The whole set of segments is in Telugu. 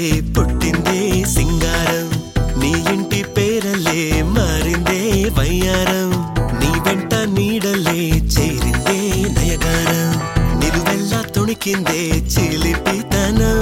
పుట్టిందే సింగారం నీ ఇంటి పేరలే మారిందే వయ్యారం నీ వెంట నీడలే చేరిందే నయగారం నిలువెల్లా తొణికిందే చిలిపితనం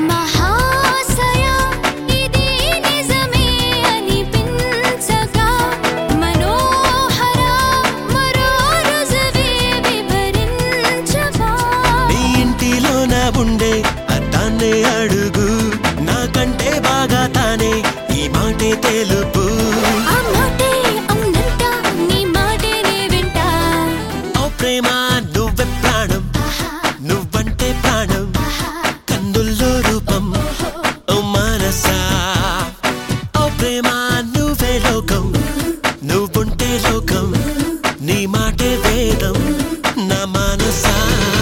ఉండే అతానే అడుగు నాకంటే బాగా తానే ఈ మాటే తెలుపు ఓ ప్రేమ నువ్వే ప్రాణం నువ్వంటే ప్రాణం కన్నుల్లో రూపం ఓ మనసా ఓ ప్రేమ నువ్వే లోకం నువ్వుంటే లోకం నీ మాటే వేదం నా మనసా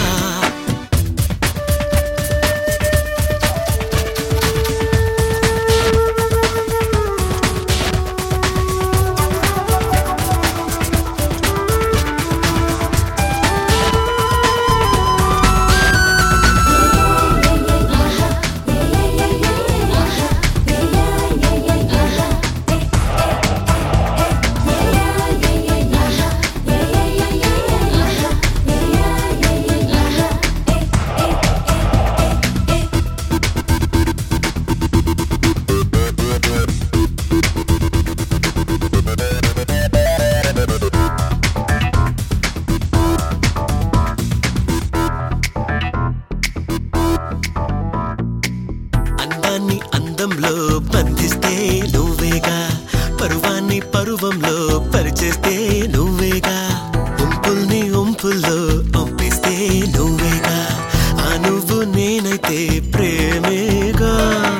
అందంలో బంధిస్తే నువ్వేగా పరువాన్ని పరువంలో పరిచేస్తే నువ్వేగా ఉంపుల్ని ఉంపుల్లో పంపిస్తే నువ్వేగా ఆ నువ్వు నేనైతే ప్రేమేగా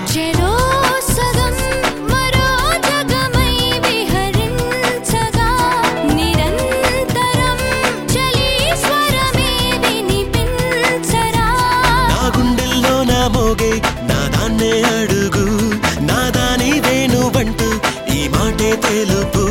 నా గుండెల్లో నా మోగే నాదాన్నే అడుగు నాదాని వేణువంటూ ఈ మాటే తెలుపు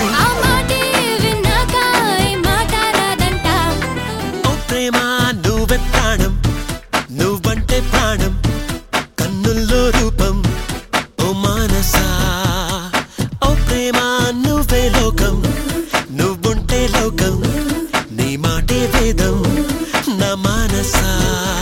ఓ ప్రేమ నువ్వే ప్రాణం నువ్వంటే ప్రాణం కన్నుల్లో రూపం ఓ మనసా ఓ ప్రేమ నువ్వే లోకం నువ్వుంటే లోకం నీ మాటే వేదం నా మనసా